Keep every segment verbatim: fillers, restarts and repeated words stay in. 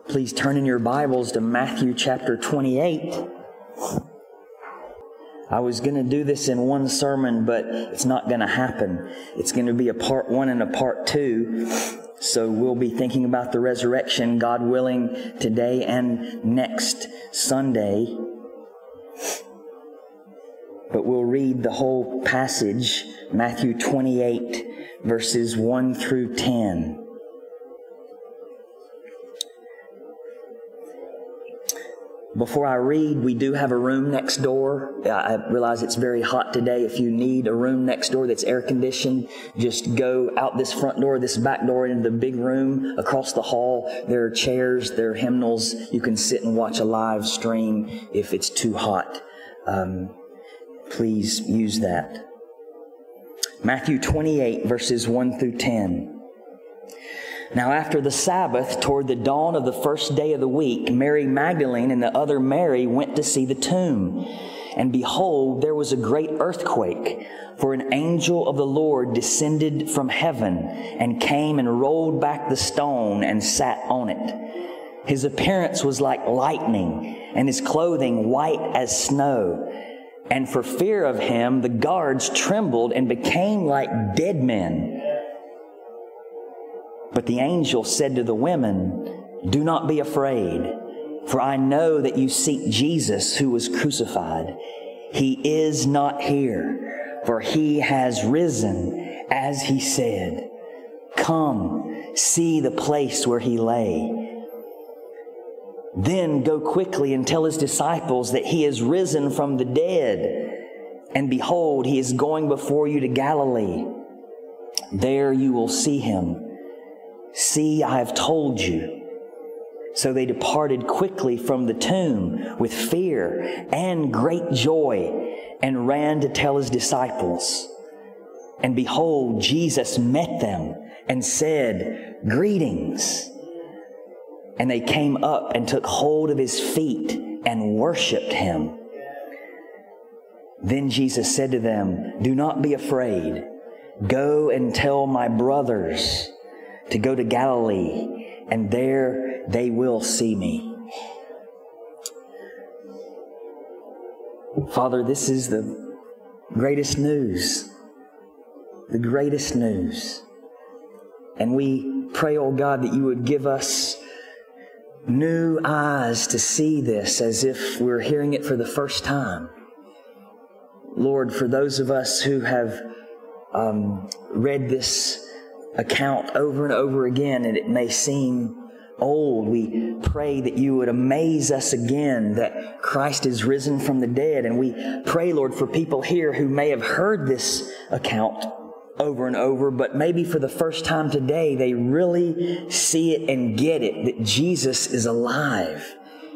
Please turn in your Bibles to Matthew chapter twenty-eight. I was going to do this in one sermon, but it's not going to happen. It's going to be a part one and a part two. So we'll be thinking about the resurrection, God willing, today and next Sunday. But we'll read the whole passage, Matthew twenty-eight, verses one through ten. Before I read, we do have a room next door. I realize it's very hot today. If you need a room next door that's air-conditioned, just go out this front door, this back door into the big room across the hall. There are chairs, there are hymnals. You can sit and watch a live stream if it's too hot. Um, please use that. Matthew twenty-eight, verses one through ten. Now after the Sabbath, toward the dawn of the first day of the week, Mary Magdalene and the other Mary went to see the tomb. And behold, there was a great earthquake, for an angel of the Lord descended from heaven and came and rolled back the stone and sat on it. His appearance was like lightning, and his clothing white as snow. And for fear of him, the guards trembled and became like dead men. But the angel said to the women, "Do not be afraid, for I know that you seek Jesus who was crucified. He is not here, for he has risen, as he said. Come, see the place where he lay. Then go quickly and tell his disciples that he is risen from the dead. And behold, he is going before you to Galilee. There you will see him. See, I have told you." So they departed quickly from the tomb with fear and great joy and ran to tell his disciples. And behold, Jesus met them and said, "Greetings." And they came up and took hold of his feet and worshipped him. Then Jesus said to them, "Do not be afraid. Go and tell my brothers to go to Galilee, and there they will see me." Father, this is the greatest news. The greatest news. And we pray, oh God, that you would give us new eyes to see this as if we're hearing it for the first time. Lord, for those of us who have um, read this account over and over again, and it may seem old, we pray that you would amaze us again that Christ is risen from the dead. And we pray, Lord, for people here who may have heard this account over and over, but maybe for the first time today, they really see it and get it, that Jesus is alive.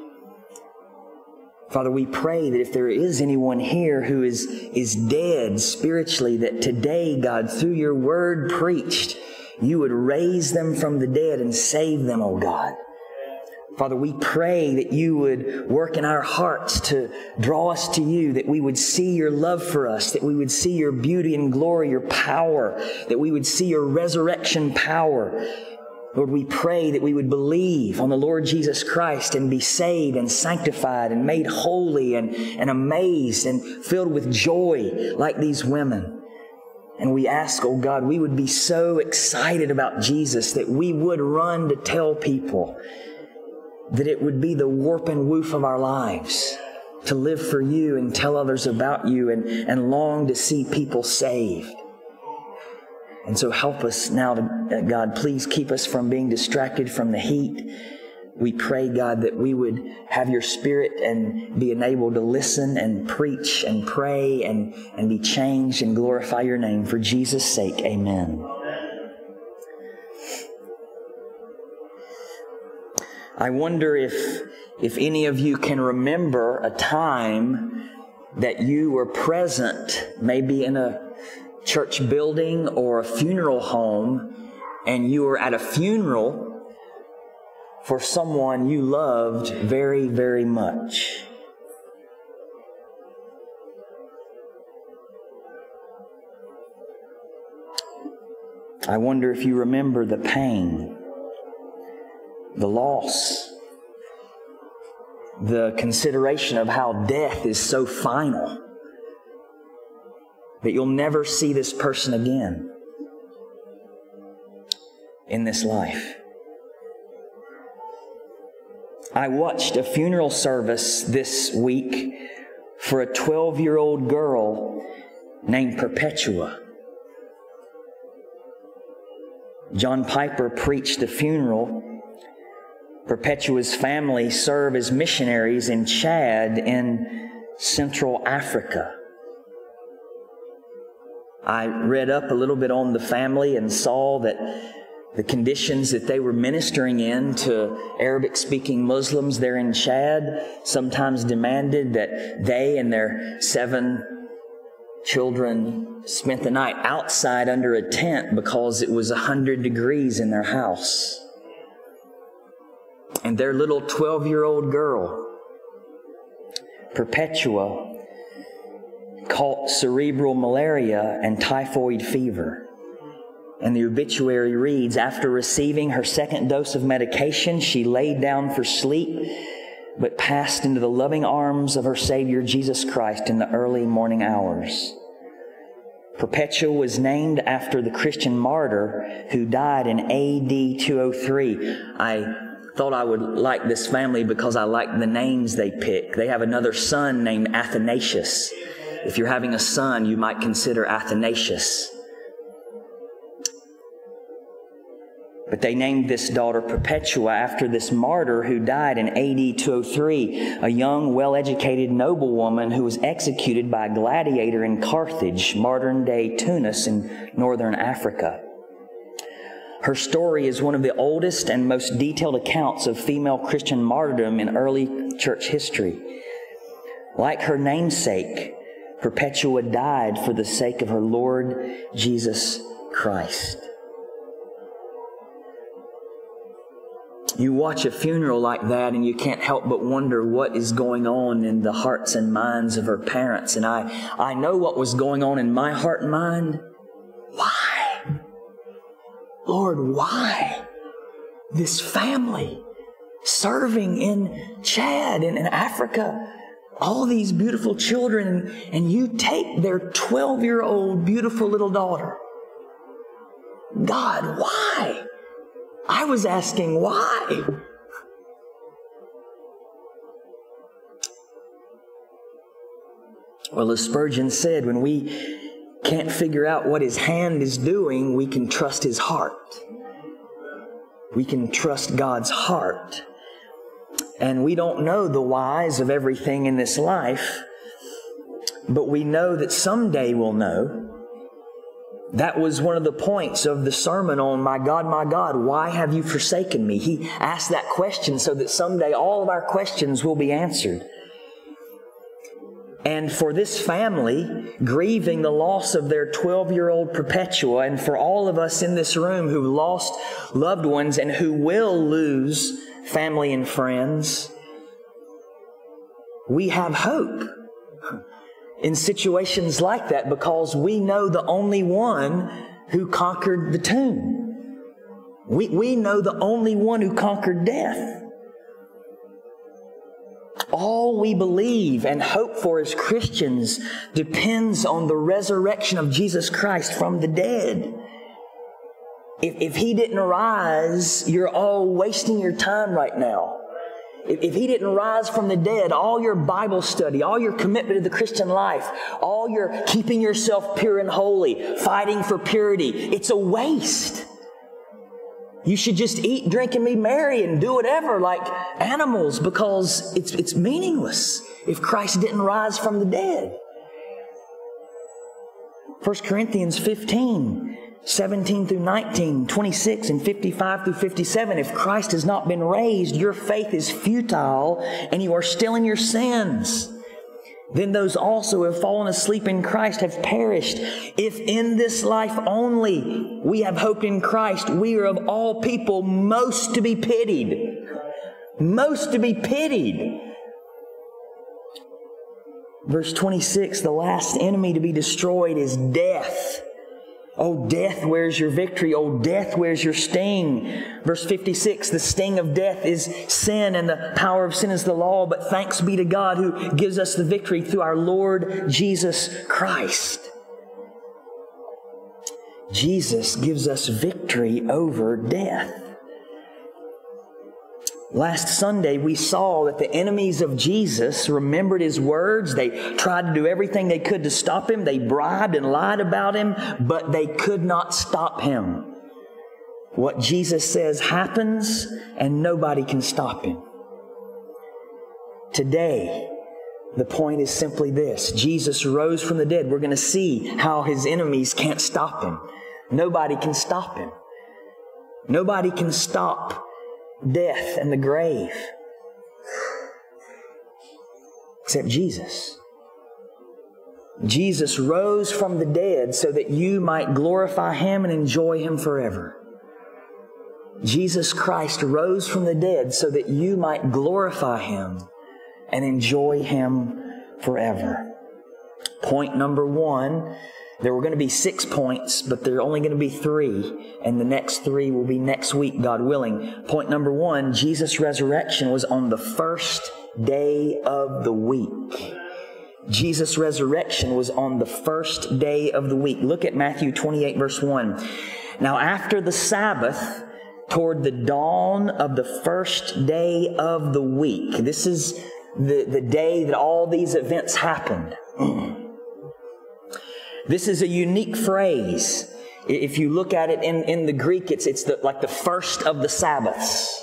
Father, we pray that if there is anyone here who is, is dead spiritually, that today, God, through your word preached, you would raise them from the dead and save them, oh God. Father, we pray that you would work in our hearts to draw us to you, that we would see your love for us, that we would see your beauty and glory, your power, that we would see your resurrection power. Lord, we pray that we would believe on the Lord Jesus Christ and be saved and sanctified and made holy and, and amazed and filled with joy like these women. And we ask, oh God, we would be so excited about Jesus that we would run to tell people, that it would be the warp and woof of our lives to live for you and tell others about you and, and long to see people saved. And so help us now, to, God, please keep us from being distracted from the heat. We pray, God, that we would have your Spirit and be enabled to listen and preach and pray and, and be changed and glorify your name. For Jesus' sake, amen. I wonder if, if any of you can remember a time that you were present, maybe in a church building or a funeral home, and you were at a funeral for someone you loved very, very much. I wonder if you remember the pain, the loss, the consideration of how death is so final that you'll never see this person again in this life. I watched a funeral service this week for a twelve-year-old girl named Perpetua. John Piper preached the funeral. Perpetua's family serve as missionaries in Chad in Central Africa. I read up a little bit on the family and saw that the conditions that they were ministering in to Arabic-speaking Muslims there in Chad sometimes demanded that they and their seven children spent the night outside under a tent because it was one hundred degrees in their house. And their little twelve-year-old girl, Perpetua, caught cerebral malaria and typhoid fever. And the obituary reads, after receiving her second dose of medication, she laid down for sleep, but passed into the loving arms of her Savior Jesus Christ in the early morning hours. Perpetua was named after the Christian martyr who died in A D two oh three. I thought I would like this family because I like the names they pick. They have another son named Athanasius. If you're having a son, you might consider Athanasius. But they named this daughter Perpetua after this martyr who died in A D two oh three, a young, well-educated noblewoman who was executed by a gladiator in Carthage, modern-day Tunis in northern Africa. Her story is one of the oldest and most detailed accounts of female Christian martyrdom in early church history. Like her namesake, Perpetua died for the sake of her Lord Jesus Christ. You watch a funeral like that and you can't help but wonder what is going on in the hearts and minds of her parents. And I, I know what was going on in my heart and mind. Why? Lord, why? This family serving in Chad and in Africa, all these beautiful children, and, and you take their twelve-year-old beautiful little daughter. God, why? I was asking why. Well, as Spurgeon said, when we can't figure out what His hand is doing, we can trust His heart. We can trust God's heart. And we don't know the whys of everything in this life, but we know that someday we'll know. That was one of the points of the sermon on My God, My God, why have you forsaken me? He asked that question so that someday all of our questions will be answered. And for this family, grieving the loss of their twelve-year-old Perpetua, and for all of us in this room who lost loved ones and who will lose family and friends, we have hope in situations like that because we know the only one who conquered the tomb. We, we know the only one who conquered death. All we believe and hope for as Christians depends on the resurrection of Jesus Christ from the dead. If, if He didn't rise, you're all wasting your time right now. If, if He didn't rise from the dead, all your Bible study, all your commitment to the Christian life, all your keeping yourself pure and holy, fighting for purity, it's a waste. You should just eat, drink, and be merry and do whatever like animals because it's, it's meaningless if Christ didn't rise from the dead. First Corinthians fifteen, seventeen through nineteen, twenty-six and fifty-five through fifty-seven. If Christ has not been raised, your faith is futile and you are still in your sins. Then those also who have fallen asleep in Christ have perished. If in this life only we have hope in Christ, we are of all people most to be pitied. Most to be pitied. Verse twenty-six, the last enemy to be destroyed is death. O death, where's your victory? O death, where's your sting? Verse fifty-six, the sting of death is sin, and the power of sin is the law. But thanks be to God who gives us the victory through our Lord Jesus Christ. Jesus gives us victory over death. Last Sunday, we saw that the enemies of Jesus remembered His words. They tried to do everything they could to stop Him. They bribed and lied about Him, but they could not stop Him. What Jesus says happens, and nobody can stop Him. Today, the point is simply this. Jesus rose from the dead. We're going to see how His enemies can't stop Him. Nobody can stop Him. Nobody can stop death and the grave except Jesus. Jesus rose from the dead so that you might glorify Him and enjoy Him forever. Jesus Christ rose from the dead so that you might glorify Him and enjoy Him forever. Point number one. There were going to be six points, but there are only going to be three, and the next three will be next week, God willing. Point number one, Jesus' resurrection was on the first day of the week. Jesus' resurrection was on the first day of the week. Look at Matthew twenty-eight, verse one. Now after the Sabbath, toward the dawn of the first day of the week. This is the, the day that all these events happened. This is a unique phrase. If you look at it in, in the Greek, it's, it's the, like the first of the Sabbaths.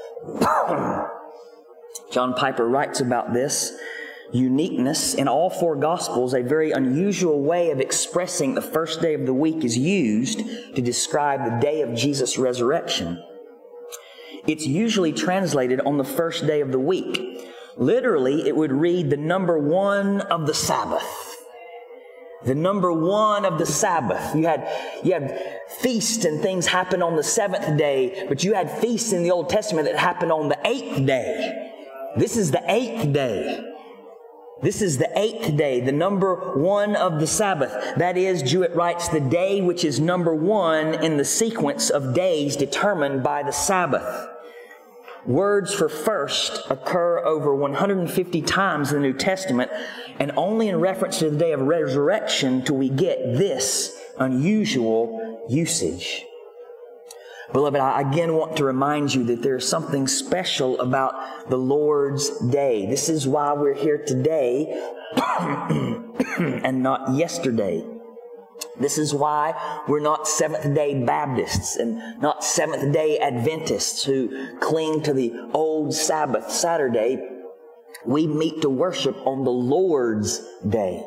John Piper writes about this uniqueness. In all four Gospels, a very unusual way of expressing the first day of the week is used to describe the day of Jesus' resurrection. It's usually translated on the first day of the week. Literally, it would read the number one of the Sabbath. The number one of the Sabbath. You had, you had feasts and things happen on the seventh day, but you had feasts in the Old Testament that happened on the eighth day. This is the eighth day. This is the eighth day, the number one of the Sabbath. That is, Jewett writes, the day which is number one in the sequence of days determined by the Sabbath. Words for first occur over one hundred fifty times in the New Testament, and only in reference to the day of resurrection do we get this unusual usage. Beloved, I again want to remind you that there's something special about the Lord's Day. This is why we're here today and not yesterday. This is why we're not Seventh-day Baptists and not Seventh-day Adventists who cling to the old Sabbath Saturday. We meet to worship on the Lord's Day.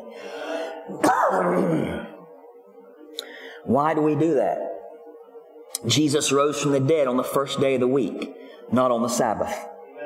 Why do we do that? Jesus rose from the dead on the first day of the week, not on the Sabbath.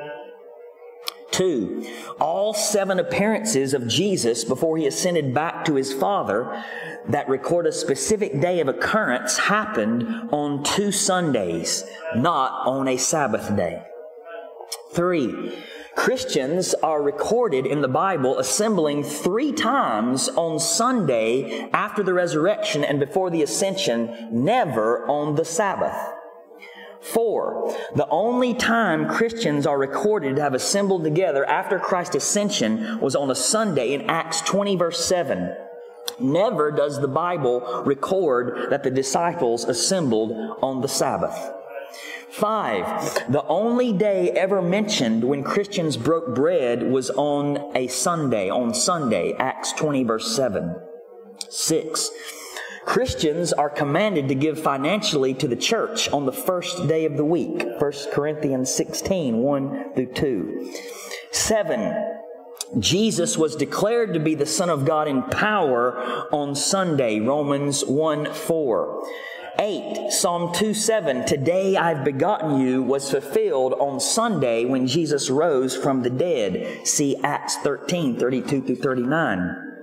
Two, all seven appearances of Jesus before He ascended back to His Father that record a specific day of occurrence happened on two Sundays, not on a Sabbath day. Three, Christians are recorded in the Bible assembling three times on Sunday after the resurrection and before the ascension, never on the Sabbath. Four, the only time Christians are recorded to have assembled together after Christ's ascension was on a Sunday in Acts twenty, verse seven. Never does the Bible record that the disciples assembled on the Sabbath. Five, the only day ever mentioned when Christians broke bread was on a Sunday, on Sunday, Acts twenty, verse seven. Six, Christians are commanded to give financially to the church on the first day of the week, First Corinthians sixteen, one through two. Seven, Jesus was declared to be the Son of God in power on Sunday, Romans one, four. Eight, Psalm two, seven, today I've begotten you, was fulfilled on Sunday when Jesus rose from the dead. See Acts thirteen, thirty-two through thirty-nine.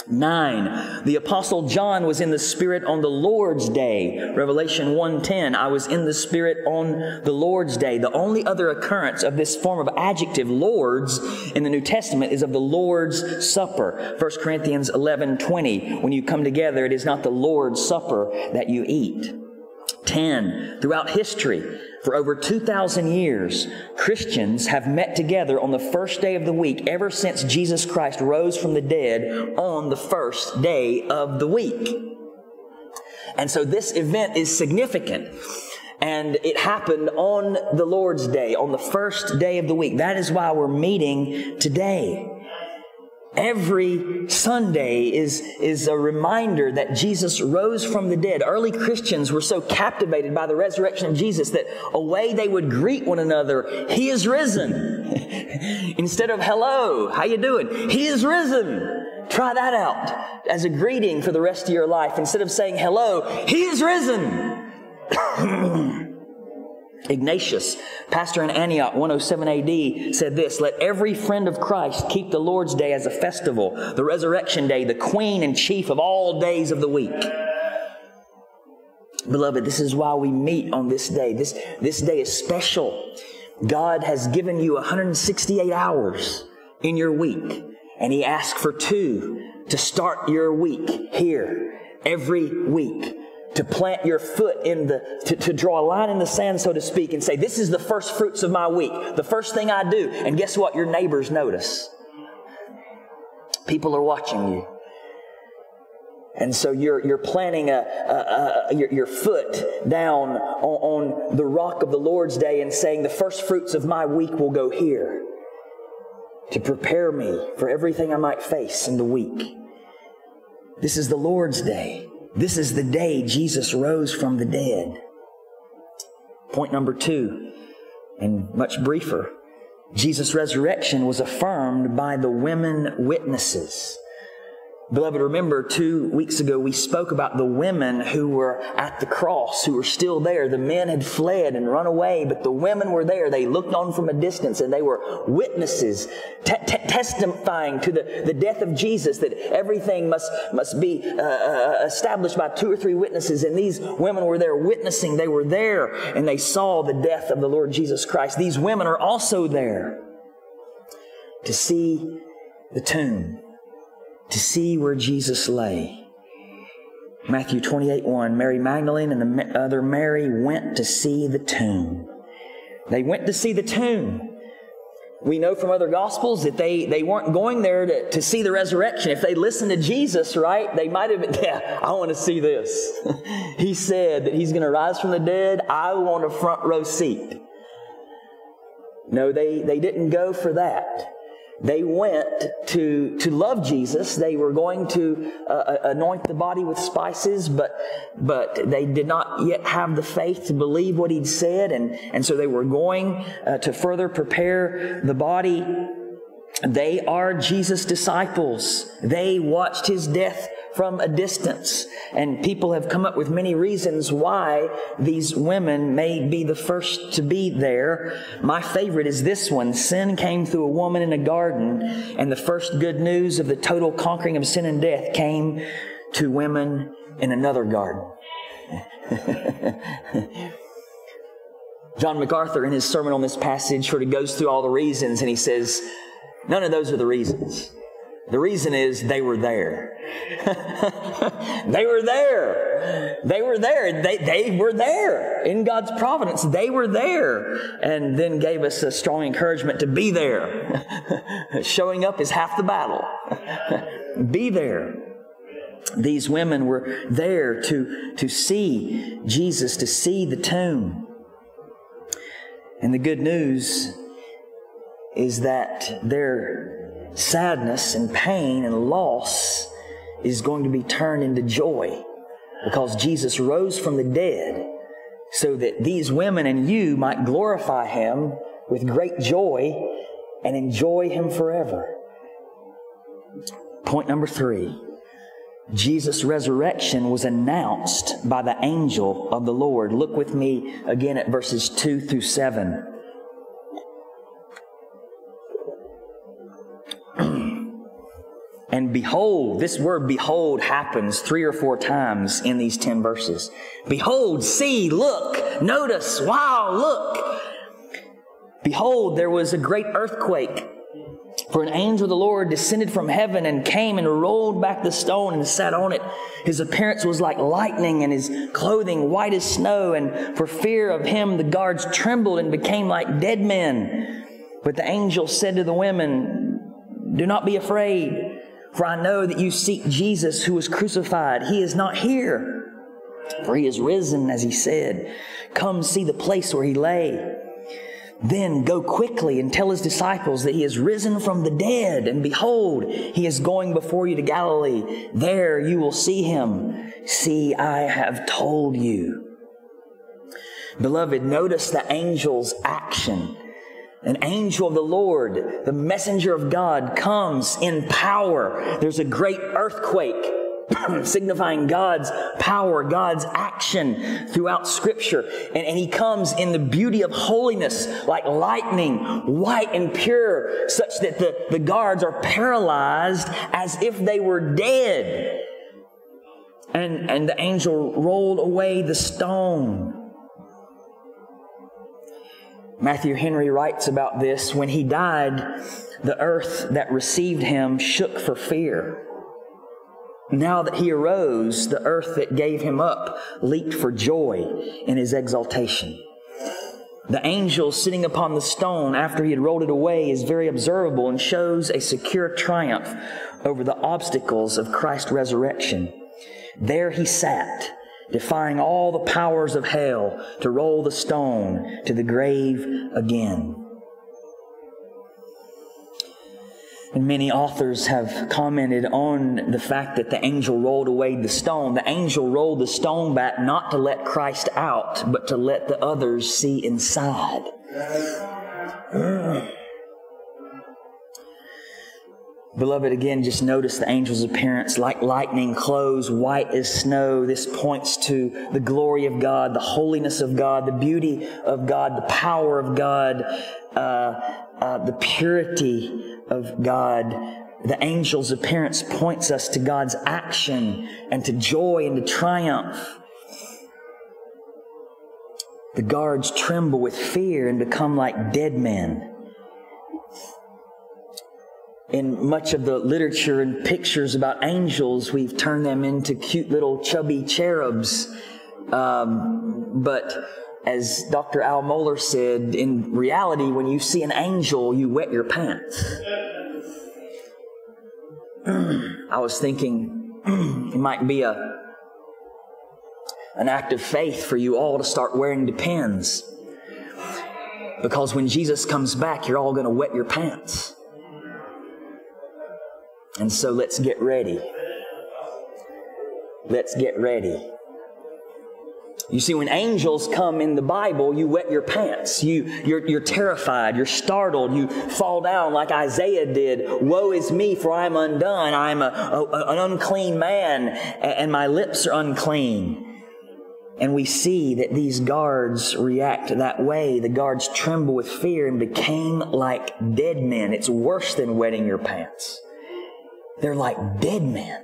Nine, the Apostle John was in the Spirit on the Lord's day. Revelation one ten, I was in the Spirit on the Lord's day. The only other occurrence of this form of adjective, Lord's, in the New Testament is of the Lord's Supper. First Corinthians eleven twenty, when you come together, it is not the Lord's Supper that you eat. Ten, throughout history, for over two thousand years, Christians have met together on the first day of the week ever since Jesus Christ rose from the dead on the first day of the week. And so this event is significant. And it happened on the Lord's Day, on the first day of the week. That is why we're meeting today. Every Sunday is, is a reminder that Jesus rose from the dead. Early Christians were so captivated by the resurrection of Jesus that away they would greet one another, He is risen. Instead of, hello, how you doing? He is risen. Try that out as a greeting for the rest of your life. Instead of saying, hello, He is risen. Ignatius, pastor in Antioch, one oh seven A D, said this, let every friend of Christ keep the Lord's Day as a festival, the resurrection day, the queen and chief of all days of the week. Beloved, this is why we meet on this day. This, this day is special. God has given you one hundred sixty-eight hours in your week, and He asked for two to start your week here every week. To plant your foot in the, to, to draw a line in the sand, so to speak, and say, this is the first fruits of my week. The first thing I do. And guess what? Your neighbors notice. People are watching you. And so you're, you're planting a, a, a, your, your foot down on, on the rock of the Lord's Day and saying, the first fruits of my week will go here. To prepare me for everything I might face in the week. This is the Lord's Day. This is the day Jesus rose from the dead. Point number two, and much briefer. Jesus' resurrection was affirmed by the women witnesses. Beloved, remember two weeks ago we spoke about the women who were at the cross, who were still there. The men had fled and run away, but the women were there. They looked on from a distance and they were witnesses, te- te- testifying to the, the death of Jesus, that everything must, must be uh, uh, established by two or three witnesses. And these women were there witnessing. They were there and they saw the death of the Lord Jesus Christ. These women are also there to see the tomb. To see where Jesus lay. Matthew twenty-eight one, Mary Magdalene and the other Mary went to see the tomb. They went to see the tomb. We know from other Gospels that they, they weren't going there to, to see the resurrection. If they listened to Jesus, right, they might have been, yeah, I want to see this. He said that He's going to rise from the dead. I want a front row seat. No, they, they didn't go for that. They went to, to love Jesus. They were going to uh, anoint the body with spices, but, but they did not yet have the faith to believe what He'd said. And, and so they were going uh, to further prepare the body. They are Jesus' disciples. They watched His death from a distance. And people have come up with many reasons why these women may be the first to be there. My favorite is this one. Sin came through a woman in a garden, and the first good news of the total conquering of sin and death came to women in another garden. John MacArthur, in his sermon on this passage, sort of goes through all the reasons, and he says, none of those are the reasons. The reason is they were there. They were there. They were there. They, they were there. In God's providence, they were there. And then gave us a strong encouragement to be there. Showing up is half the battle. Be there. These women were there to, to see Jesus, to see the tomb. And the good news is that their sadness and pain and loss is going to be turned into joy, because Jesus rose from the dead so that these women and you might glorify Him with great joy and enjoy Him forever. Point number three. Jesus' resurrection was announced by the angel of the Lord. Look with me again at verses two through seven. And behold, this word behold happens three or four times in these ten verses. Behold, see, look, notice, wow, look. Behold, there was a great earthquake. For an angel of the Lord descended from heaven and came and rolled back the stone and sat on it. His appearance was like lightning and his clothing white as snow. And for fear of him, the guards trembled and became like dead men. But the angel said to the women, do not be afraid, for I know that you seek Jesus who was crucified. He is not here, for he is risen, as he said. Come see the place where he lay. Then go quickly and tell his disciples that he is risen from the dead. And behold, he is going before you to Galilee. There you will see him. See, I have told you. Beloved, notice the angel's action. An angel of the Lord, the messenger of God, comes in power. There's a great earthquake, signifying God's power, God's action throughout Scripture. And, and he comes in the beauty of holiness, like lightning, white and pure, such that the, the guards are paralyzed as if they were dead. And, and the angel rolled away the stone. Matthew Henry writes about this. When he died, the earth that received him shook for fear. Now that he arose, the earth that gave him up leaped for joy in his exaltation. The angel sitting upon the stone after he had rolled it away is very observable and shows a secure triumph over the obstacles of Christ's resurrection. There he sat, defying all the powers of hell to roll the stone to the grave again. And many authors have commented on the fact that the angel rolled away the stone. The angel rolled the stone back not to let Christ out, but to let the others see inside. Beloved, again, just notice the angel's appearance like lightning, clothes white as snow. This points to the glory of God, the holiness of God, the beauty of God, the power of God, uh, uh, the purity of God. The angel's appearance points us to God's action and to joy and to triumph. The guards tremble with fear and become like dead men. In much of the literature and pictures about angels, we've turned them into cute little chubby cherubs. Um, but as Doctor Al Mohler said, in reality, when you see an angel, you wet your pants. I was thinking it might be a an act of faith for you all to start wearing Depends. Because when Jesus comes back, you're all going to wet your pants. And so let's get ready. Let's get ready. You see, when angels come in the Bible, you wet your pants. You, you're, you're terrified. You're startled. You fall down like Isaiah did. Woe is me, for I am undone. I am a, a, an unclean man, and my lips are unclean. And we see that these guards react that way. The guards tremble with fear and became like dead men. It's worse than wetting your pants. They're like dead men.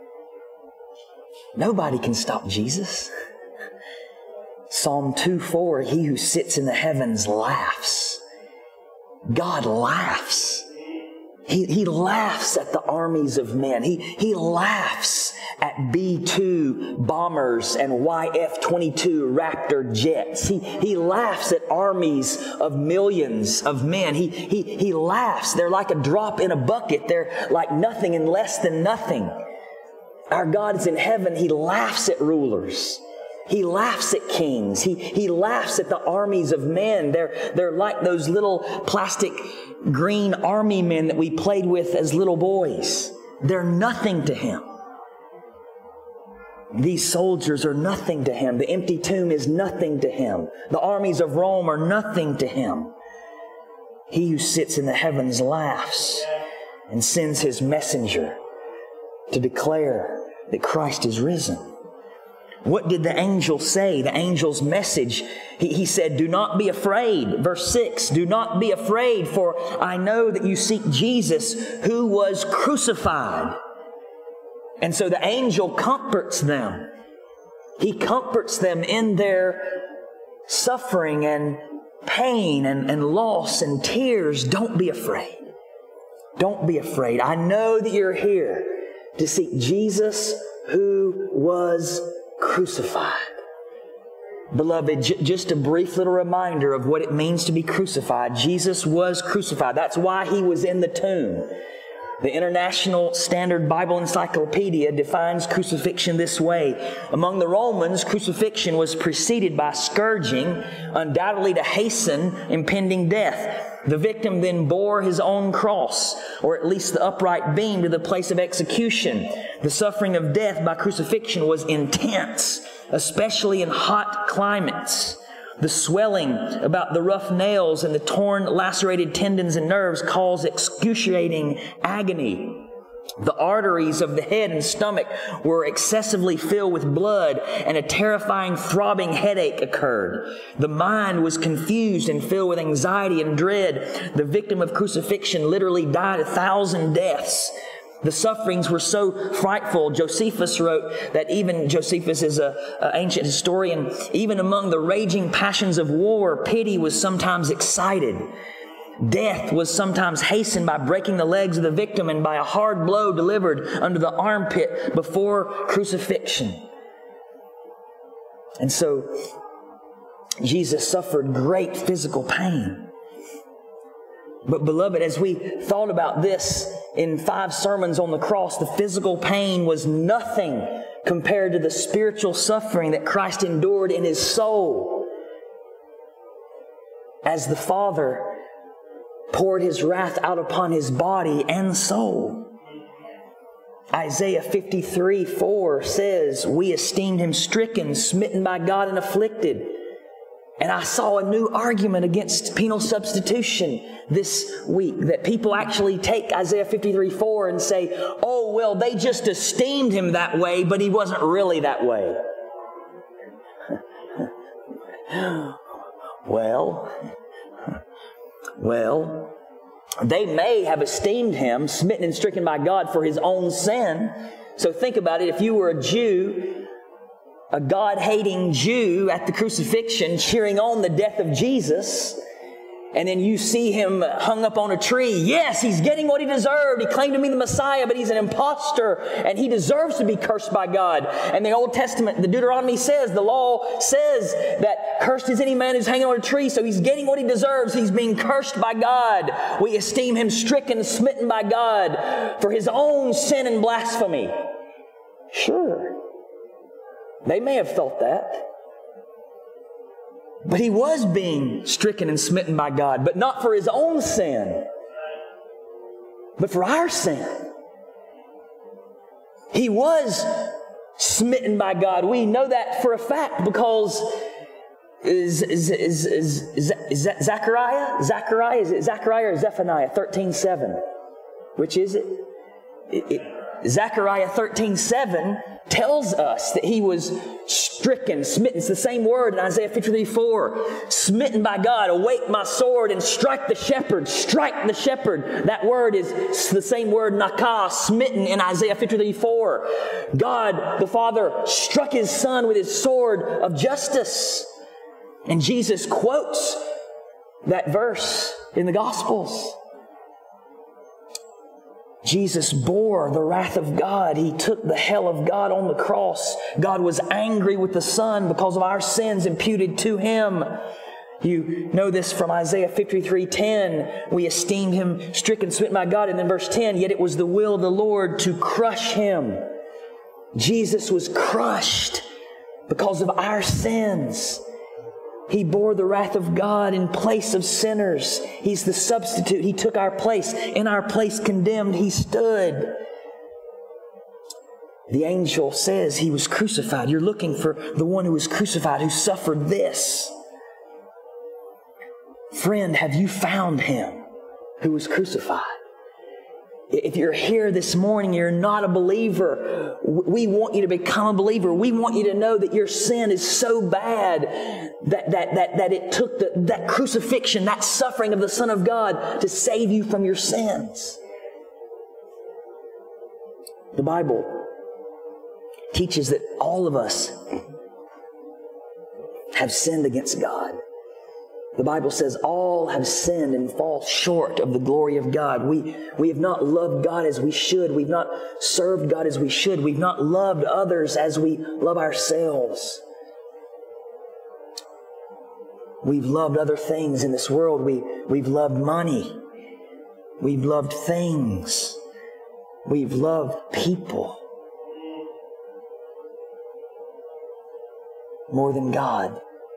Nobody can stop Jesus. Psalm two four, he who sits in the heavens laughs. God laughs. He, he laughs at the armies of men. He, he laughs at B two bombers and Y F twenty-two Raptor jets. He, he laughs at armies of millions of men. He, he, he laughs. They're like a drop in a bucket. They're like nothing and less than nothing. Our God is in heaven. He laughs at rulers. He laughs at kings. He, he laughs at the armies of men. They're, they're like those little plastic green army men that we played with as little boys. They're nothing to Him. These soldiers are nothing to Him. The empty tomb is nothing to Him. The armies of Rome are nothing to Him. He who sits in the heavens laughs and sends His messenger to declare that Christ is risen. What did the angel say? The angel's message. He, he said, do not be afraid. Verse six, do not be afraid, for I know that you seek Jesus who was crucified. And so the angel comforts them. He comforts them in their suffering and pain and, and loss and tears. Don't be afraid. Don't be afraid. I know that you're here to seek Jesus who was crucified. Beloved, j- just a brief little reminder of what it means to be crucified. Jesus was crucified. That's why He was in the tomb. The International Standard Bible Encyclopedia defines crucifixion this way. Among the Romans, crucifixion was preceded by scourging, undoubtedly to hasten impending death. The victim then bore his own cross, or at least the upright beam, to the place of execution. The suffering of death by crucifixion was intense, especially in hot climates. The swelling about the rough nails and the torn, lacerated tendons and nerves caused excruciating agony. The arteries of the head and stomach were excessively filled with blood, and a terrifying throbbing headache occurred. The mind was confused and filled with anxiety and dread. The victim of crucifixion literally died a thousand deaths. The sufferings were so frightful. Josephus wrote that even, Josephus is an ancient historian, even among the raging passions of war, pity was sometimes excited. Death was sometimes hastened by breaking the legs of the victim and by a hard blow delivered under the armpit before crucifixion. And so Jesus suffered great physical pain. But beloved, as we thought about this in five sermons on the cross, the physical pain was nothing compared to the spiritual suffering that Christ endured in His soul as the Father poured His wrath out upon His body and soul. Isaiah fifty-three four says, we esteemed Him stricken, smitten by God, and afflicted. And I saw a new argument against penal substitution this week, that people actually take Isaiah fifty-three four and say, oh, well, they just esteemed Him that way, but He wasn't really that way. well, well, they may have esteemed Him, smitten and stricken by God for His own sin. So think about it. If you were a Jew, a God-hating Jew at the crucifixion, cheering on the death of Jesus, and then you see Him hung up on a tree. Yes, He's getting what He deserved. He claimed to be the Messiah, but He's an imposter, and He deserves to be cursed by God. And the Old Testament, the Deuteronomy says, the law says that cursed is any man who's hanging on a tree, so He's getting what He deserves. He's being cursed by God. We esteem Him stricken, smitten by God for His own sin and blasphemy. Sure, they may have thought that. But He was being stricken and smitten by God, but not for His own sin, but for our sin. He was smitten by God. We know that for a fact because is is is is, is, is that Zechariah? Zechariah? Is it Zechariah or Zephaniah? thirteen seven. Which is it? It, it Zechariah thirteen seven tells us that He was stricken, smitten. It's the same word in Isaiah fifty-three four. Smitten by God, awake my sword and strike the shepherd. Strike the shepherd. That word is the same word, nakah, smitten in Isaiah fifty-three four. God, the Father, struck His Son with His sword of justice. And Jesus quotes that verse in the Gospels. Jesus bore the wrath of God. He took the hell of God on the cross. God was angry with the Son because of our sins imputed to Him. You know this from Isaiah fifty-three ten. We esteemed Him stricken, smitten by God. And then verse ten, yet it was the will of the Lord to crush Him. Jesus was crushed because of our sins. He bore the wrath of God in place of sinners. He's the substitute. He took our place. In our place condemned, He stood. The angel says He was crucified. You're looking for the one who was crucified, who suffered this. Friend, have you found Him who was crucified? If you're here this morning, you're not a believer, we want you to become a believer. We want you to know that your sin is so bad that, that, that, that it took the, that crucifixion, that suffering of the Son of God to save you from your sins. The Bible teaches that all of us have sinned against God. The Bible says all have sinned and fall short of the glory of God. We, we have not loved God as we should. We've not served God as we should. We've not loved others as we love ourselves. We've loved other things in this world. We, we've loved money. We've loved things. We've loved people more than God.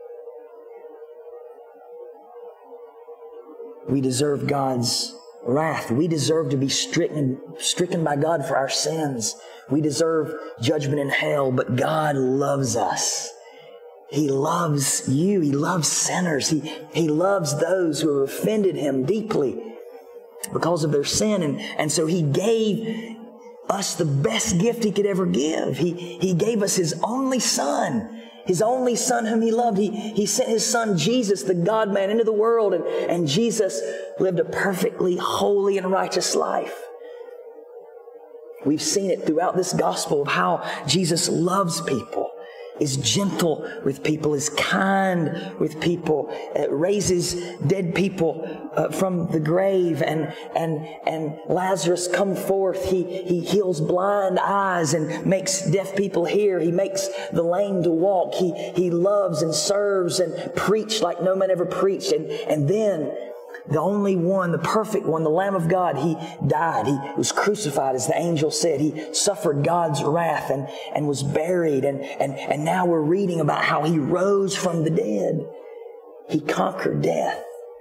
We deserve God's wrath. We deserve to be stricken, stricken by God for our sins. We deserve judgment in hell, but God loves us. He loves you. He loves sinners. He, he loves those who have offended Him deeply because of their sin. And, and so He gave us the best gift He could ever give. He, he gave us His only Son. His only Son whom He loved. He, he sent His Son, Jesus, the God-man, into the world. And, and Jesus lived a perfectly holy and righteous life. We've seen it throughout this gospel of how Jesus loves people, is gentle with people, is kind with people, uh, raises dead people uh, from the grave, and and and Lazarus come forth. He he heals blind eyes and makes deaf people hear. He makes the lame to walk. He he loves and serves and preached like no man ever preached. And and then the only one, the perfect one, the Lamb of God, He died. He was crucified, as the angel said. He suffered God's wrath and, and was buried. And, and, and now we're reading about how He rose from the dead. He conquered death.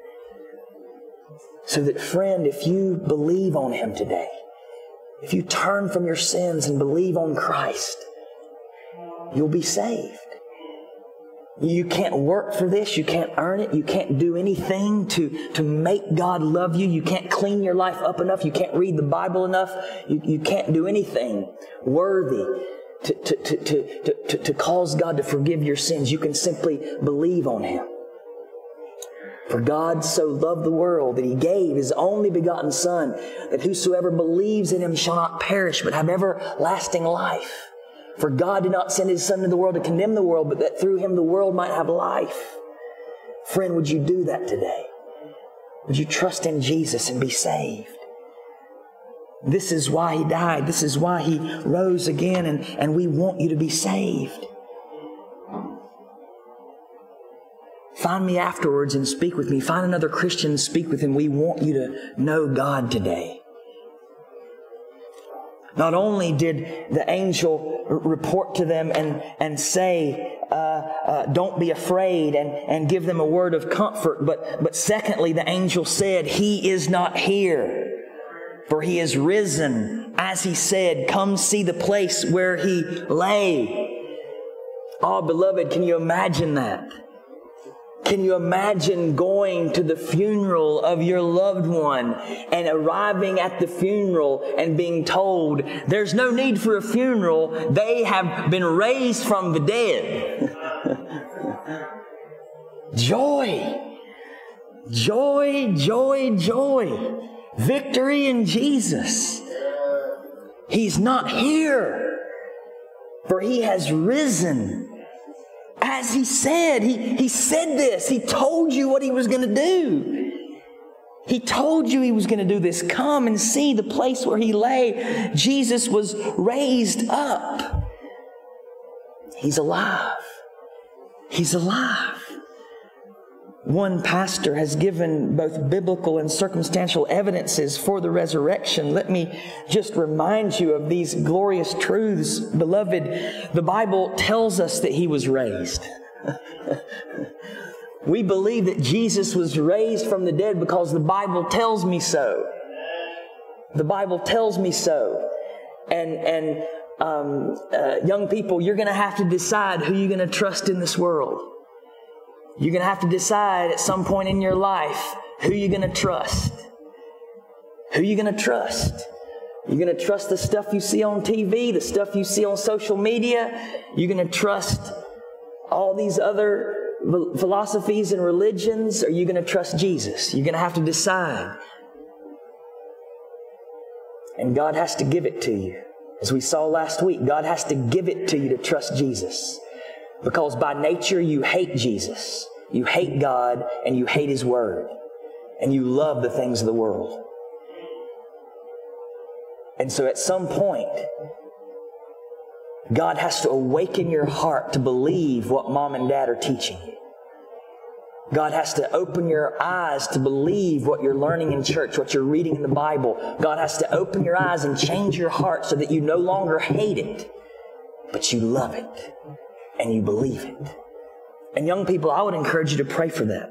So that, friend, if you believe on Him today, if you turn from your sins and believe on Christ, you'll be saved. You can't work for this. You can't earn it. You can't do anything to, to make God love you. You can't clean your life up enough. You can't read the Bible enough. You, you can't do anything worthy to, to, to, to, to, to cause God to forgive your sins. You can simply believe on Him. For God so loved the world that He gave His only begotten Son, that whosoever believes in Him shall not perish, but have everlasting life. For God did not send His Son into the world to condemn the world, but that through Him the world might have life. Friend, would you do that today? Would you trust in Jesus and be saved? This is why He died. This is why He rose again, and, and we want you to be saved. Find me afterwards and speak with me. Find another Christian and speak with him. We want you to know God today. Not only did the angel report to them and, and say, uh, uh, don't be afraid, and, and give them a word of comfort, but, but secondly, the angel said, He is not here, for He is risen. As He said, come see the place where He lay. Oh, beloved, can you imagine that? Can you imagine going to the funeral of your loved one and arriving at the funeral and being told, there's no need for a funeral, they have been raised from the dead? Joy, joy, joy, joy. Victory in Jesus. He's not here, for He has risen. As He said, he, he said this. He told you what He was going to do. He told you He was going to do this. Come and see the place where He lay. Jesus was raised up. He's alive. He's alive. One pastor has given both biblical and circumstantial evidences for the resurrection. Let me just remind you of these glorious truths, beloved. The Bible tells us that He was raised. We believe that Jesus was raised from the dead because the Bible tells me so. The Bible tells me so. And, and um, uh, young people, you're going to have to decide who you're going to trust in this world. You're going to have to decide at some point in your life who you're going to trust. Who you're going to trust. You're going to trust the stuff you see on T V, the stuff you see on social media. You're going to trust all these other philosophies and religions, or are you going to trust Jesus? You're going to have to decide. And God has to give it to you. As we saw last week, God has to give it to you to trust Jesus. Because by nature you hate Jesus. You hate God and you hate His Word. And you love the things of the world. And so at some point, God has to awaken your heart to believe what mom and dad are teaching you. God has to open your eyes to believe what you're learning in church, what you're reading in the Bible. God has to open your eyes and change your heart so that you no longer hate it, but you love it and you believe it. And young people, I would encourage you to pray for that.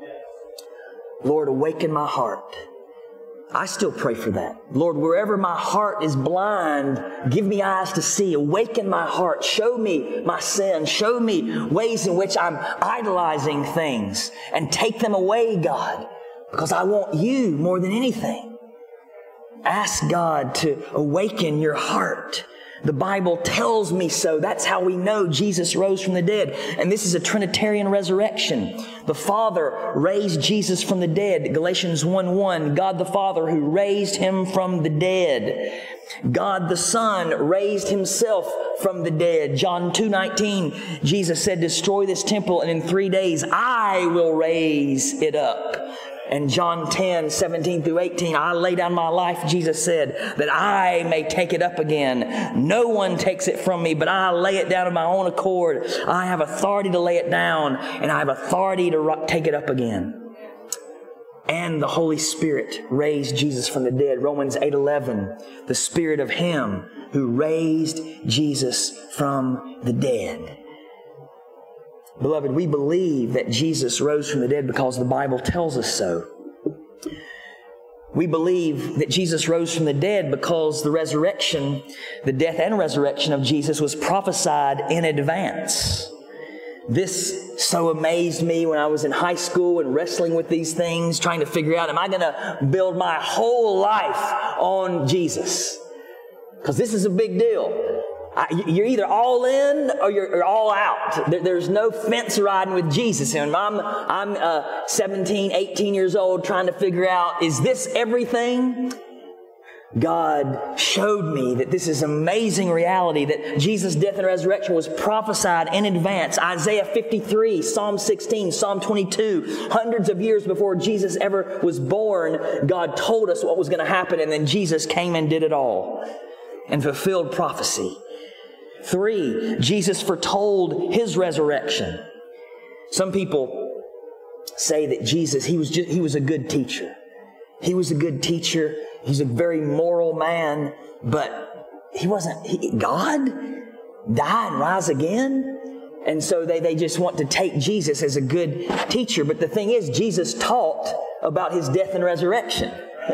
Lord, awaken my heart. I still pray for that. Lord, wherever my heart is blind, give me eyes to see. Awaken my heart. Show me my sin. Show me ways in which I'm idolizing things. And take them away, God, because I want you more than anything. Ask God to awaken your heart. The Bible tells me so. That's how we know Jesus rose from the dead. And this is a Trinitarian resurrection. The Father raised Jesus from the dead. Galatians one one. God the Father who raised Him from the dead. God the Son raised Himself from the dead. John two nineteen. Jesus said, destroy this temple and in three days I will raise it up. And John ten, seventeen through eighteen, I lay down my life, Jesus said, that I may take it up again. No one takes it from me, but I lay it down of my own accord. I have authority to lay it down, and I have authority to take it up again. And the Holy Spirit raised Jesus from the dead. Romans eight eleven, the Spirit of Him who raised Jesus from the dead. Beloved, we believe that Jesus rose from the dead because the Bible tells us so. We believe that Jesus rose from the dead because the resurrection, the death and resurrection of Jesus was prophesied in advance. This so amazed me when I was in high school and wrestling with these things, trying to figure out, am I going to build my whole life on Jesus? Because this is a big deal. You're either all in or you're all out. There's no fence riding with Jesus. And I'm, I'm uh, seventeen, eighteen years old trying to figure out, is this everything? God showed me that this is amazing reality, that Jesus' death and resurrection was prophesied in advance. Isaiah fifty-three, Psalm sixteen, Psalm twenty-two, hundreds of years before Jesus ever was born, God told us what was going to happen, and then Jesus came and did it all and fulfilled prophecy. Three, Jesus foretold His resurrection. Some people say that Jesus, he was just, he was a good teacher. He was a good teacher. He's a very moral man, but he wasn't, he, God die and rise again? And so they, they just want to take Jesus as a good teacher. But the thing is, Jesus taught about His death and resurrection.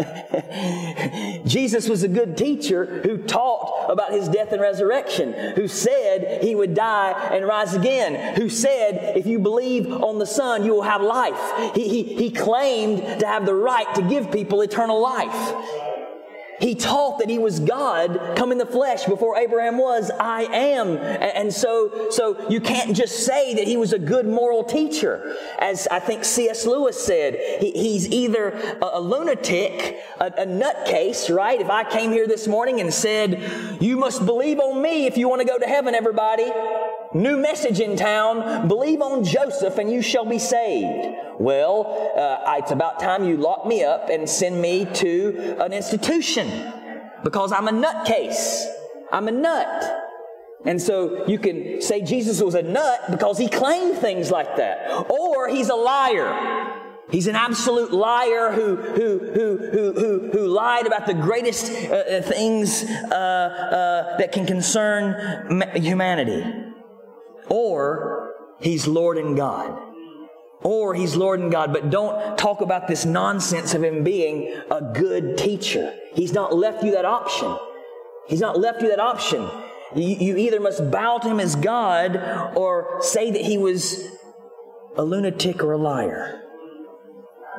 Jesus was a good teacher who taught about His death and resurrection, who said He would die and rise again, who said if you believe on the Son, you will have life. He, he, he claimed to have the right to give people eternal life. He taught that He was God come in the flesh before Abraham was, I am. And so, so you can't just say that He was a good moral teacher. As I think C S Lewis said, he, he's either a, a lunatic, a, a nutcase, right? If I came here this morning and said, you must believe on me if you want to go to heaven, everybody. New message in town, believe on Joseph and you shall be saved. Well, uh, it's about time you lock me up and send me to an institution because I'm a nutcase. I'm a nut. And so you can say Jesus was a nut because He claimed things like that. Or He's a liar. He's an absolute liar who who who who who, who lied about the greatest uh, things uh, uh, that can concern humanity. Or He's Lord and God. Or He's Lord and God. But don't talk about this nonsense of Him being a good teacher. He's not left you that option. He's not left you that option. You, you either must bow to Him as God or say that He was a lunatic or a liar.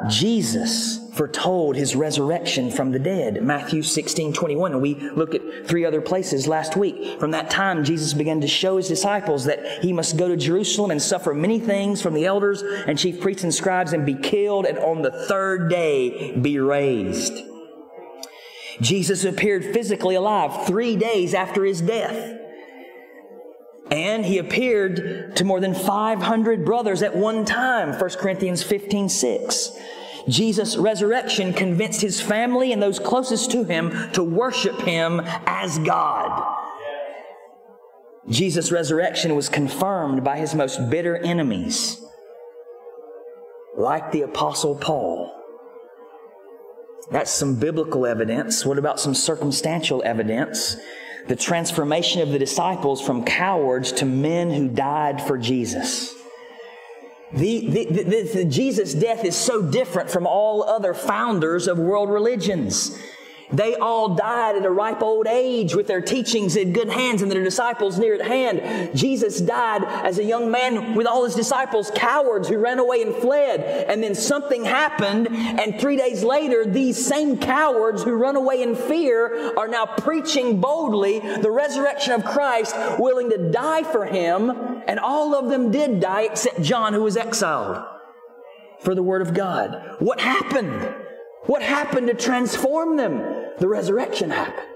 Jesus foretold His resurrection from the dead. Matthew sixteen twenty-one. And we looked at three other places last week. From that time, Jesus began to show His disciples that He must go to Jerusalem and suffer many things from the elders and chief priests and scribes and be killed and on the third day be raised. Jesus appeared physically alive three days after His death. And He appeared to more than five hundred brothers at one time. First Corinthians fifteen six. Jesus' resurrection convinced His family and those closest to Him to worship Him as God. Jesus' resurrection was confirmed by His most bitter enemies, like the Apostle Paul. That's some biblical evidence. What about some circumstantial evidence? The transformation of the disciples from cowards to men who died for Jesus. The, the, the, the Jesus' death is so different from all other founders of world religions. They all died at a ripe old age with their teachings in good hands and their disciples near at hand. Jesus died as a young man with all His disciples, cowards who ran away and fled. And then something happened, and three days later, these same cowards who run away in fear are now preaching boldly the resurrection of Christ, willing to die for Him. And all of them did die except John, who was exiled for the Word of God. What happened? What happened to transform them? The resurrection happened.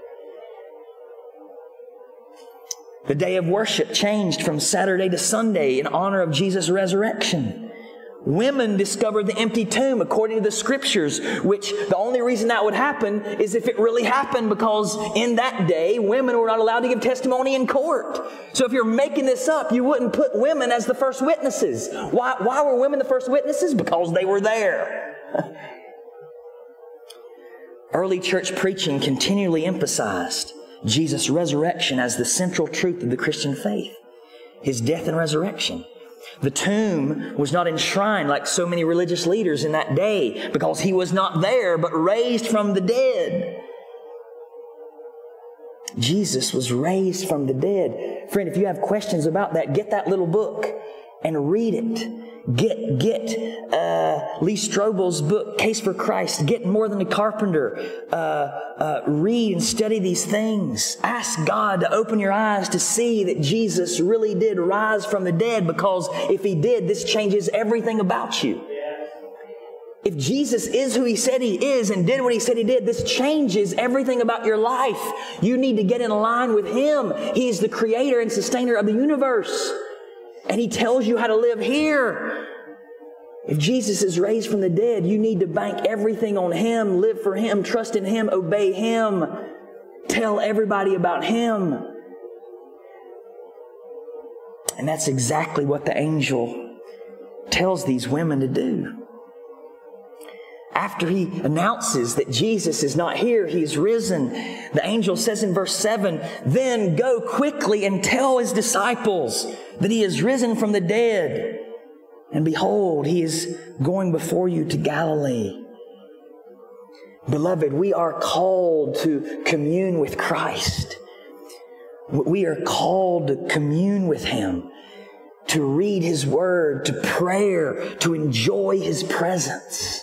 The day of worship changed from Saturday to Sunday in honor of Jesus' resurrection. Women discovered the empty tomb according to the Scriptures, which the only reason that would happen is if it really happened, because in that day, women were not allowed to give testimony in court. So if you're making this up, you wouldn't put women as the first witnesses. Why, why were women the first witnesses? Because they were there. Early church preaching continually emphasized Jesus' resurrection as the central truth of the Christian faith. His death and resurrection. The tomb was not enshrined like so many religious leaders in that day because He was not there but raised from the dead. Jesus was raised from the dead. Friend, if you have questions about that, get that little book and read it. Get get uh, Lee Strobel's book, Case for Christ. Get More Than a Carpenter. Uh, uh, read and study these things. Ask God to open your eyes to see that Jesus really did rise from the dead, because if He did, this changes everything about you. If Jesus is who He said He is and did what He said He did, this changes everything about your life. You need to get in line with Him. He is the creator and sustainer of the universe. And He tells you how to live here. If Jesus is raised from the dead, you need to bank everything on Him, live for Him, trust in Him, obey Him, tell everybody about Him. And that's exactly what the angel tells these women to do. After He announces that Jesus is not here, He is risen, the angel says in verse seven, "Then go quickly and tell His disciples that He is risen from the dead. And behold, He is going before you to Galilee." Beloved, we are called to commune with Christ. We are called to commune with Him, to read His Word, to prayer, to enjoy His presence.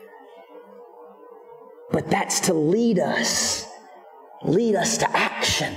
But that's to lead us, lead us to action.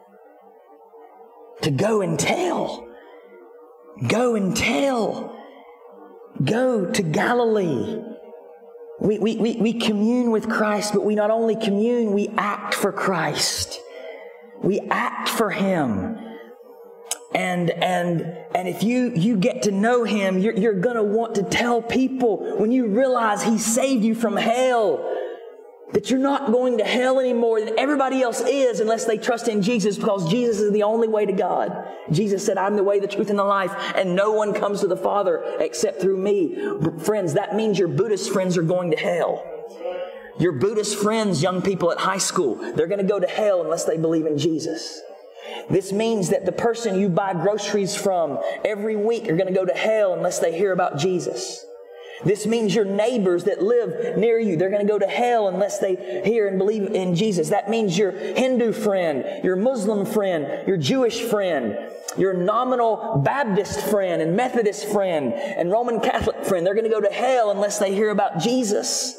To go and tell. Go and tell. Go to Galilee. We, we, we, we commune with Christ, but we not only commune, we act for Christ. We act for Him. And, and, and if you, you get to know Him, you're, you're going to want to tell people when you realize He saved you from hell, that you're not going to hell anymore than everybody else is unless they trust in Jesus, because Jesus is the only way to God. Jesus said, "I'm the way, the truth, and the life, and no one comes to the Father except through me." Friends, that means your Buddhist friends are going to hell. Your Buddhist friends, young people at high school, they're going to go to hell unless they believe in Jesus. This means that the person you buy groceries from every week are going to go to hell unless they hear about Jesus. This means your neighbors that live near you, they're going to go to hell unless they hear and believe in Jesus. That means your Hindu friend, your Muslim friend, your Jewish friend, your nominal Baptist friend and Methodist friend and Roman Catholic friend. They're going to go to hell unless they hear about Jesus.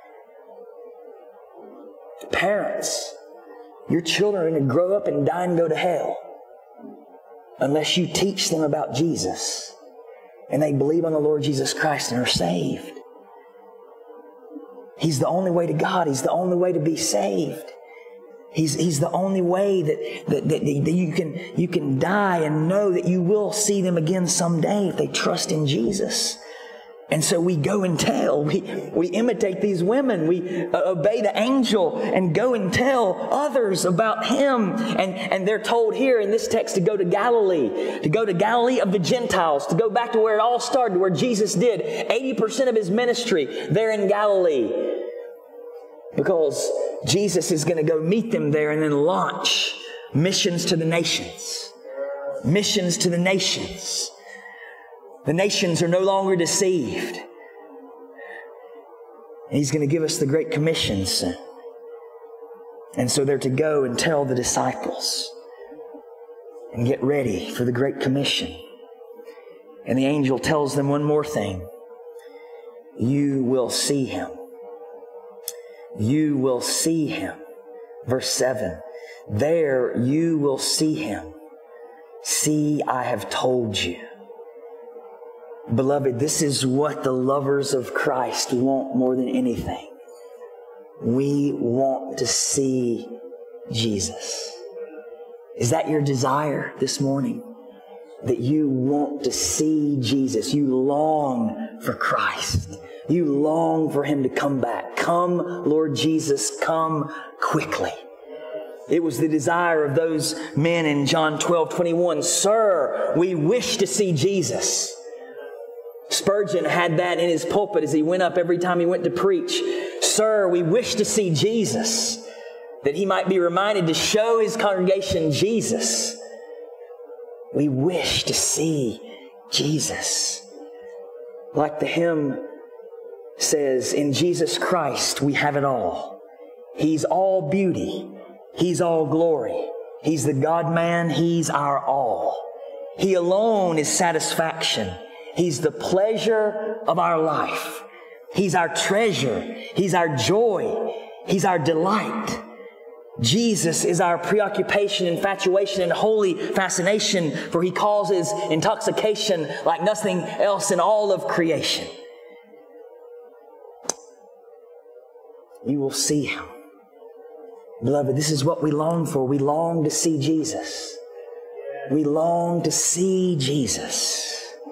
Parents, your children are going to grow up and die and go to hell unless you teach them about Jesus and they believe on the Lord Jesus Christ and are saved. He's the only way to God. He's the only way to be saved. He's, he's the only way that, that, that, that you can, you can die and know that you will see them again someday if they trust in Jesus. And so we go and tell. We, we imitate these women. We uh, obey the angel and go and tell others about Him. And, and they're told here in this text to go to Galilee, to go to Galilee of the Gentiles, to go back to where it all started, where Jesus did eighty percent of His ministry there in Galilee. Because Jesus is going to go meet them there and then launch missions to the nations. Missions to the nations. The nations are no longer deceived. And He's going to give us the Great Commissions. And so they're to go and tell the disciples and get ready for the Great Commission. And the angel tells them one more thing. You will see Him. You will see Him. Verse seven. There you will see Him. See, I have told you. Beloved, this is what the lovers of Christ want more than anything. We want to see Jesus. Is that your desire this morning? That you want to see Jesus. You long for Christ. You long for Him to come back. Come, Lord Jesus, come quickly. It was the desire of those men in John twelve twenty-one. Sir, we wish to see Jesus. Spurgeon had that in his pulpit as he went up every time he went to preach. Sir, we wish to see Jesus, that he might be reminded to show his congregation Jesus. We wish to see Jesus. Like the hymn says, in Jesus Christ we have it all. He's all beauty. He's all glory. He's the God-man. He's our all. He alone is satisfaction. He's the pleasure of our life. He's our treasure. He's our joy. He's our delight. Jesus is our preoccupation, infatuation, and holy fascination, for He causes intoxication like nothing else in all of creation. You will see Him. Beloved, this is what we long for. We long to see Jesus. We long to see Jesus.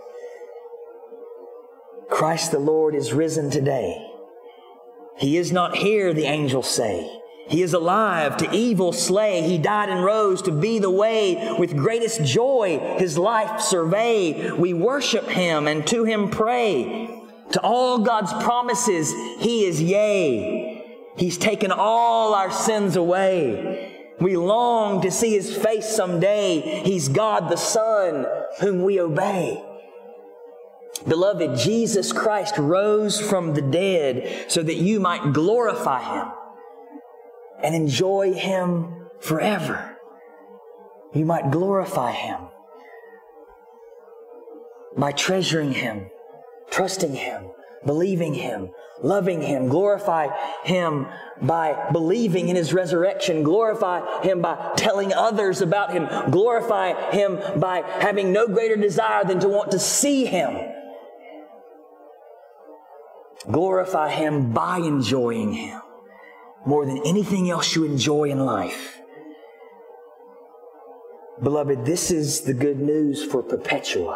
Christ the Lord is risen today. He is not here, the angels say. He is alive, to evil slay. He died and rose to be the way. With greatest joy His life survey. We worship Him and to Him pray. To all God's promises He is yea. He's taken all our sins away. We long to see His face someday. He's God the Son, whom we obey. Beloved, Jesus Christ rose from the dead so that you might glorify Him and enjoy Him forever. You might glorify Him by treasuring Him, trusting Him, believing Him, loving Him. Glorify Him by believing in His resurrection. Glorify Him by telling others about Him. Glorify Him by having no greater desire than to want to see Him. Glorify Him by enjoying Him more than anything else you enjoy in life. Beloved, this is the good news for Perpetua.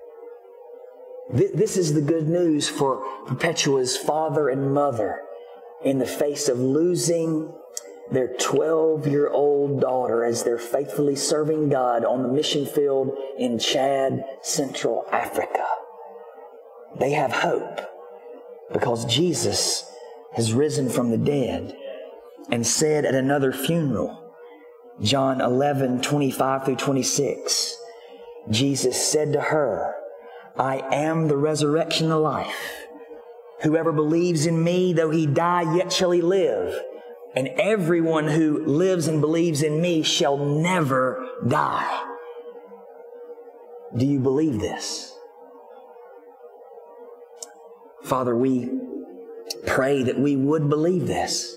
This is the good news for Perpetua's father and mother in the face of losing their twelve-year-old daughter as they're faithfully serving God on the mission field in Chad, Central Africa. They have hope because Jesus has risen from the dead and said at another funeral, John eleven, twenty-five through twenty-six, Jesus said to her, I am the resurrection and the life. Whoever believes in me, though he die, yet shall he live. And everyone who lives and believes in me shall never die. Do you believe this? Father, we pray that we would believe this.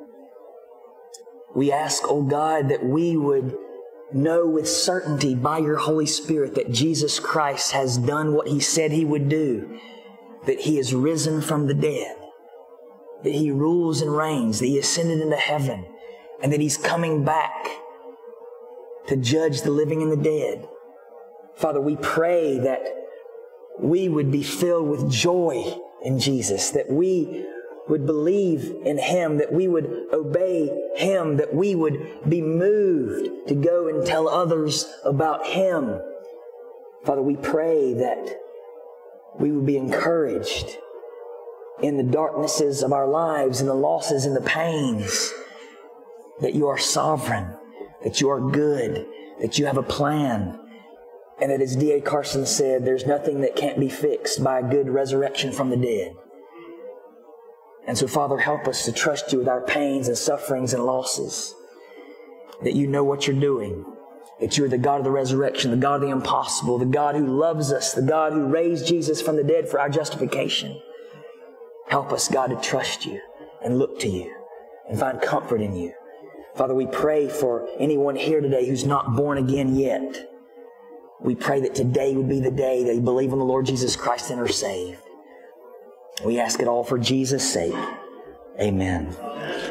We ask, oh God, that we would know with certainty by your Holy Spirit that Jesus Christ has done what he said he would do, that he is risen from the dead, that he rules and reigns, that he ascended into heaven, and that he's coming back to judge the living and the dead. Father, we pray that we would be filled with joy in Jesus, that we would believe in him, that we would obey him, that we would be moved to go and tell others about him. Father, we pray that we would be encouraged in the darknesses of our lives, in the losses and the pains, that you are sovereign, that you are good, that you have a plan, and that, as D A Carson said, there's nothing that can't be fixed by a good resurrection from the dead. And so, Father, help us to trust you with our pains and sufferings and losses, that you know what you're doing, that you're the God of the resurrection, the God of the impossible, the God who loves us, the God who raised Jesus from the dead for our justification. Help us, God, to trust you and look to you and find comfort in you. Father, we pray for anyone here today who's not born again yet. We pray that today would be the day they believe in the Lord Jesus Christ and are saved. We ask it all for Jesus' sake. Amen.